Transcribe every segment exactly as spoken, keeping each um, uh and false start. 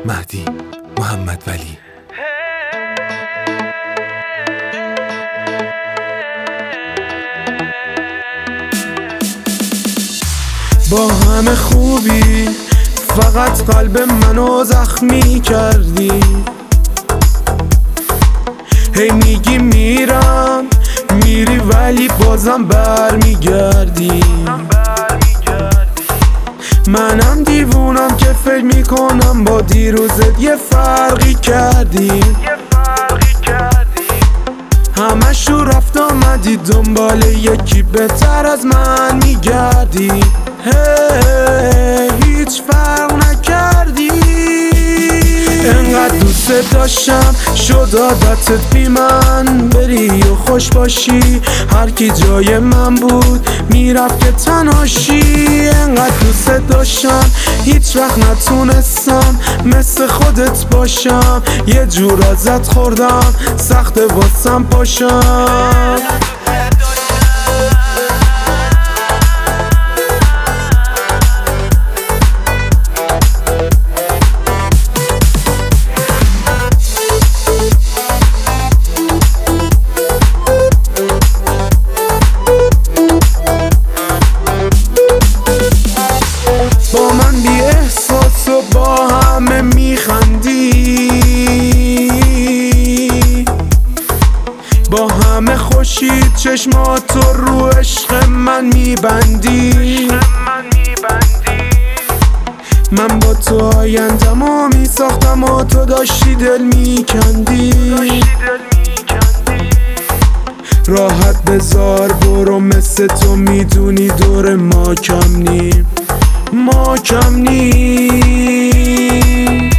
مهدی محمد ولی. با همه خوبی فقط قلب منو زخمی کردی. هی میگی میرم میری ولی بازم بر میگردی. منم دیوونم که فکر میکنم با دیروزت یه فرقی کردی. همش رو رفت آمدی دنبال یکی بهتر از من میگردی. هی هیچ فرق نکردی. انقدر دوست داشتم شد عادتت بی من بری و خوش باشی. هر کی جای من بود میرفت که تنهاشی. انقدر دوست داشتم هیچ وقت نتونستم مثل خودت باشم. یه جور ازت خوردم سخت واسم پاشم. با من بی احساس و با همه میخندی. با همه خوشی چشماتو رو عشق من میبندی. من با تو آیندمو میساختم و تو داشتی دل میکندی. راحت بذار برو مثل تو میدونی دور ما کم نیم. ما کم نیم.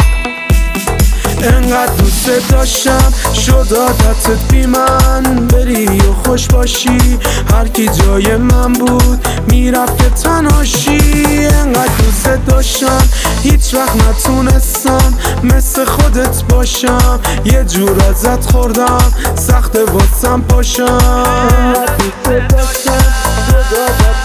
انقدر دوست داشتم شد عادتت بی من بری و خوش باشی. هر کی جای من بود میرفت که تنهاشی. انقدر دوست داشتم هیچ وقت نتونستم مثل خودت باشم. یه جور ازت خوردم سخت واسم پاشم. دوست داشتم شد عادتت